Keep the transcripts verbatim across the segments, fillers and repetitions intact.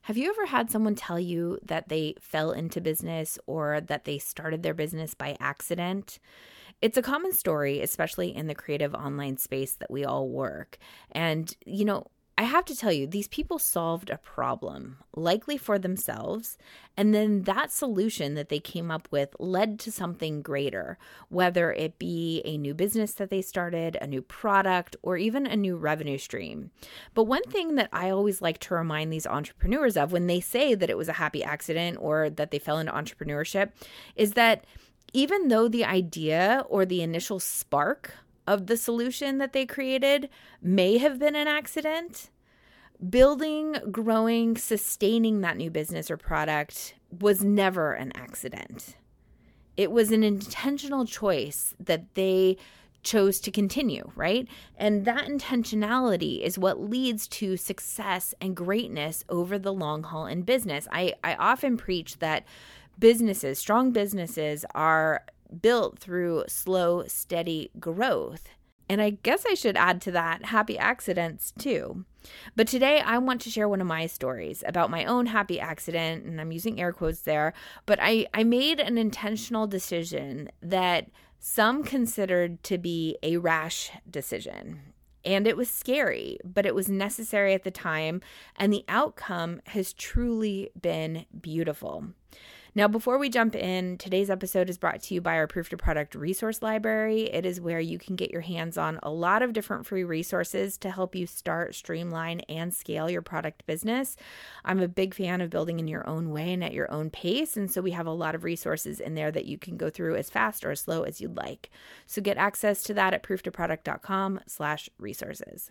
Have you ever had someone tell you that they fell into business or that they started their business by accident? It's a common story, especially in the creative online space that we all work. And, you know, I have to tell you, these people solved a problem, likely for themselves, and then that solution that they came up with led to something greater, whether it be a new business that they started, a new product, or even a new revenue stream. But one thing that I always like to remind these entrepreneurs of when they say that it was a happy accident or that they fell into entrepreneurship is that even though the idea or the initial spark of the solution that they created may have been an accident, building, growing, sustaining that new business or product was never an accident. It was an intentional choice that they chose to continue, right? And that intentionality is what leads to success and greatness over the long haul in business. I, I often preach that businesses, strong businesses, are built through slow, steady growth. And I guess I should add to that happy accidents too. But today I want to share one of my stories about my own happy accident, and I'm using air quotes there, but I, I made an intentional decision that some considered to be a rash decision. And it was scary, but it was necessary at the time, and the outcome has truly been beautiful. Now, before we jump in, today's episode is brought to you by our Proof to Product resource library. It is where you can get your hands on a lot of different free resources to help you start, streamline, and scale your product business. I'm a big fan of building in your own way and at your own pace, and so we have a lot of resources in there that you can go through as fast or as slow as you'd like. So get access to that at prooftoproduct.com slash resources.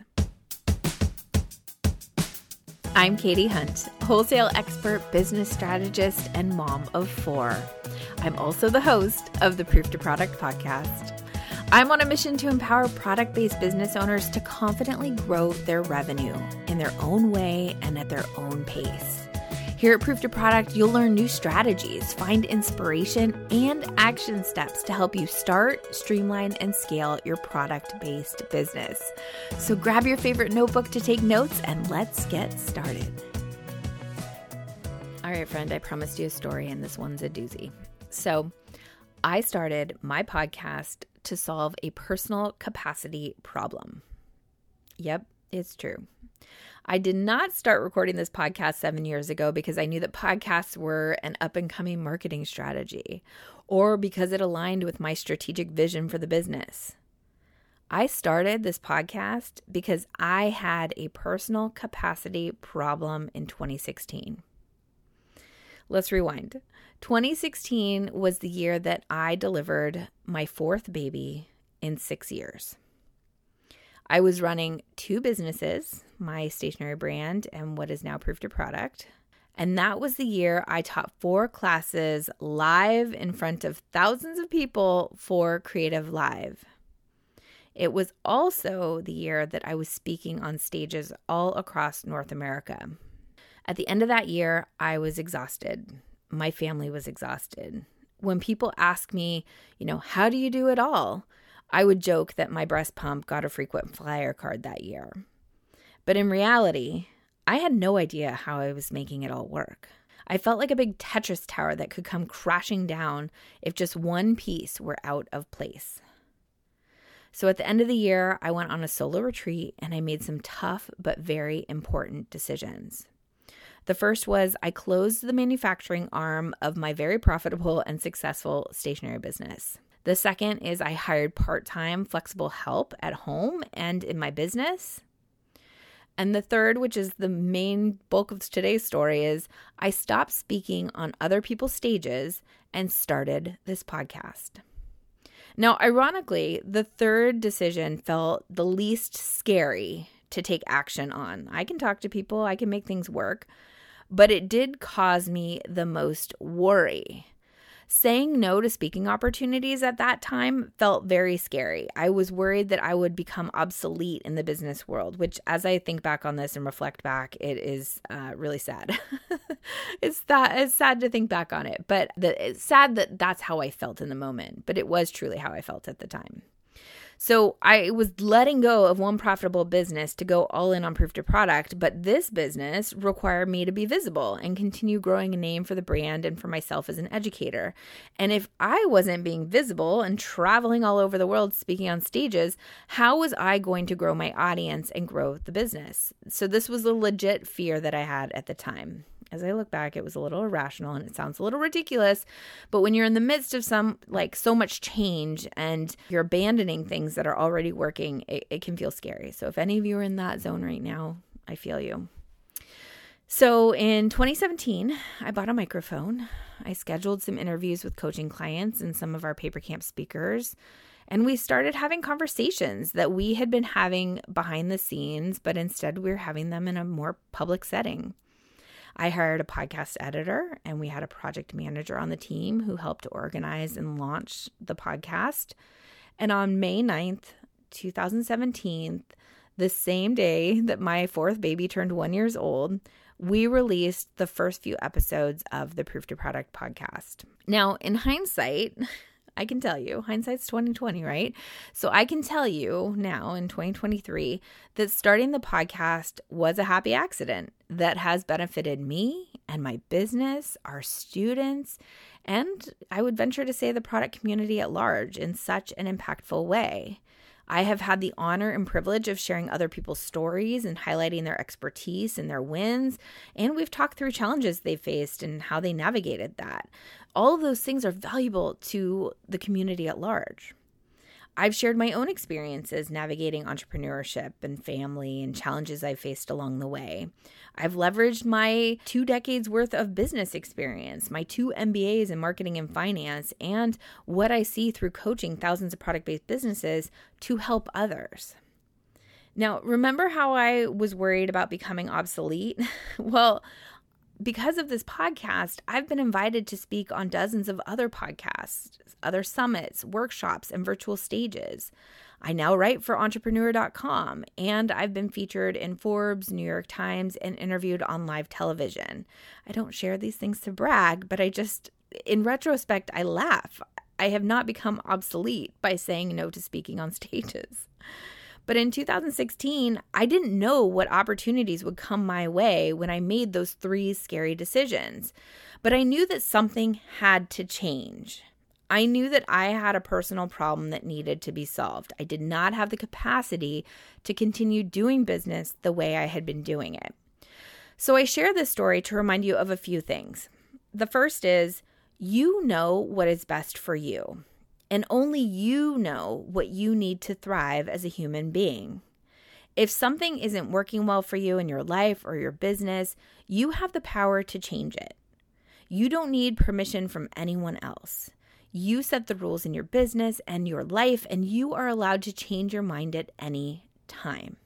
I'm Katie Hunt, wholesale expert, business strategist, and mom of four. I'm also the host of the Proof to Product podcast. I'm on a mission to empower product-based business owners to confidently grow their revenue in their own way and at their own pace. Here at Proof to Product, you'll learn new strategies, find inspiration, and action steps to help you start, streamline, and scale your product-based business. So grab your favorite notebook to take notes and let's get started. All right, friend, I promised you a story, and this one's a doozy. So I started my podcast to solve a personal capacity problem. Yep, it's true. I did not start recording this podcast seven years ago because I knew that podcasts were an up-and-coming marketing strategy, or because it aligned with my strategic vision for the business. I started this podcast because I had a personal capacity problem in twenty sixteen. Let's rewind. twenty sixteen was the year that I delivered my fourth baby in six years. I was running two businesses, my stationery brand and what is now Proof to Product. And that was the year I taught four classes live in front of thousands of people for Creative Live. It was also the year that I was speaking on stages all across North America. At the end of that year, I was exhausted. My family was exhausted. When people ask me, you know, how do you do it all? I would joke that my breast pump got a frequent flyer card that year. But in reality, I had no idea how I was making it all work. I felt like a big Tetris tower that could come crashing down if just one piece were out of place. So at the end of the year, I went on a solo retreat and I made some tough but very important decisions. The first was I closed the manufacturing arm of my very profitable and successful stationery business. The second is I hired part-time flexible help at home and in my business. And the third, which is the main bulk of today's story, is I stopped speaking on other people's stages and started this podcast. Now, ironically, the third decision felt the least scary to take action on. I can talk to people, I can make things work, but it did cause me the most worry. Saying no to speaking opportunities at that time felt very scary. I was worried that I would become obsolete in the business world, which as I think back on this and reflect back, it is uh, really sad. it's that it's sad to think back on it, but the, it's sad that that's how I felt in the moment, but it was truly how I felt at the time. So I was letting go of one profitable business to go all in on Proof to Product, but this business required me to be visible and continue growing a name for the brand and for myself as an educator. And if I wasn't being visible and traveling all over the world speaking on stages, how was I going to grow my audience and grow the business? So this was a legit fear that I had at the time. As I look back, it was a little irrational and it sounds a little ridiculous, but when you're in the midst of some, like so much change and you're abandoning things that are already working, it, it can feel scary. So if any of you are in that zone right now, I feel you. So in twenty seventeen, I bought a microphone. I scheduled some interviews with coaching clients and some of our Paper Camp speakers. And we started having conversations that we had been having behind the scenes, but instead we were having them in a more public setting. I hired a podcast editor and we had a project manager on the team who helped organize and launch the podcast. And on May ninth, twenty seventeen, the same day that my fourth baby turned one years old, we released the first few episodes of the Proof to Product podcast. Now, in hindsight, I can tell you, hindsight's twenty twenty, right? So I can tell you now in twenty twenty-three that starting the podcast was a happy accident that has benefited me and my business, our students, and I would venture to say the product community at large in such an impactful way. I have had the honor and privilege of sharing other people's stories and highlighting their expertise and their wins, and we've talked through challenges they faced and how they navigated that. All of those things are valuable to the community at large. I've shared my own experiences navigating entrepreneurship and family and challenges I've faced along the way. I've leveraged my two decades worth of business experience, my two M B As in marketing and finance, and what I see through coaching thousands of product-based businesses to help others. Now, remember how I was worried about becoming obsolete? Well, because of this podcast, I've been invited to speak on dozens of other podcasts, other summits, workshops, and virtual stages. I now write for entrepreneur dot com, and I've been featured in Forbes, New York Times, and interviewed on live television. I don't share these things to brag, but I just, in retrospect, I laugh. I have not become obsolete by saying no to speaking on stages. But in two thousand sixteen, I didn't know what opportunities would come my way when I made those three scary decisions. But I knew that something had to change. I knew that I had a personal problem that needed to be solved. I did not have the capacity to continue doing business the way I had been doing it. So I share this story to remind you of a few things. The first is, you know what is best for you. And only you know what you need to thrive as a human being. If something isn't working well for you in your life or your business, you have the power to change it. You don't need permission from anyone else. You set the rules in your business and your life, and you are allowed to change your mind at any time.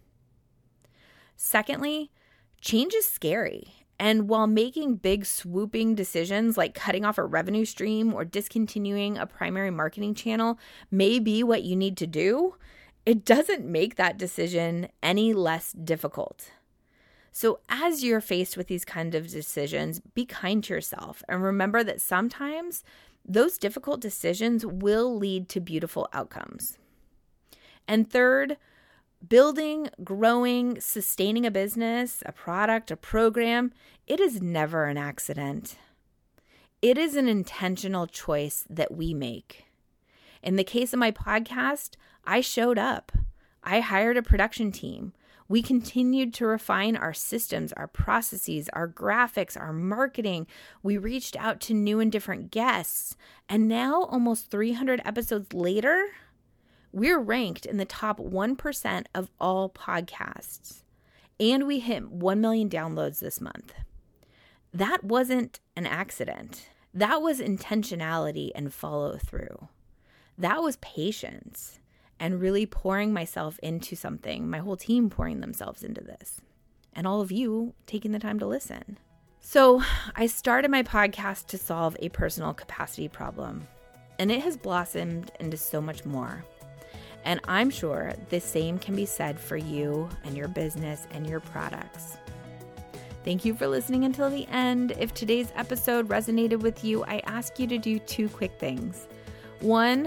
Secondly, change is scary. And while making big swooping decisions like cutting off a revenue stream or discontinuing a primary marketing channel may be what you need to do, it doesn't make that decision any less difficult. So as you're faced with these kind of decisions, be kind to yourself and remember that sometimes those difficult decisions will lead to beautiful outcomes. And third, building, growing, sustaining a business, a product, a program, it is never an accident. It is an intentional choice that we make. In the case of my podcast, I showed up. I hired a production team. We continued to refine our systems, our processes, our graphics, our marketing. We reached out to new and different guests. And now, almost three hundred episodes later, we're ranked in the top one percent of all podcasts, and we hit one million downloads this month. That wasn't an accident. That was intentionality and follow through. That was patience and really pouring myself into something, my whole team pouring themselves into this, and all of you taking the time to listen. So I started my podcast to solve a personal capacity problem, and it has blossomed into so much more. And I'm sure the same can be said for you and your business and your products. Thank you for listening until the end. If today's episode resonated with you, I ask you to do two quick things. One,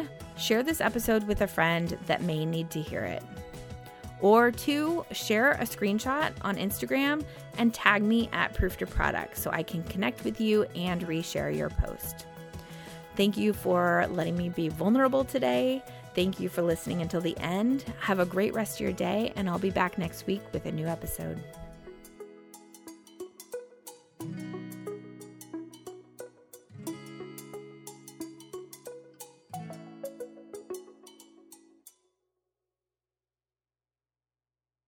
share this episode with a friend that may need to hear it. Or two, share a screenshot on Instagram and tag me at Proof to Product so I can connect with you and reshare your post. Thank you for letting me be vulnerable today. Thank you for listening until the end. Have a great rest of your day, and I'll be back next week with a new episode.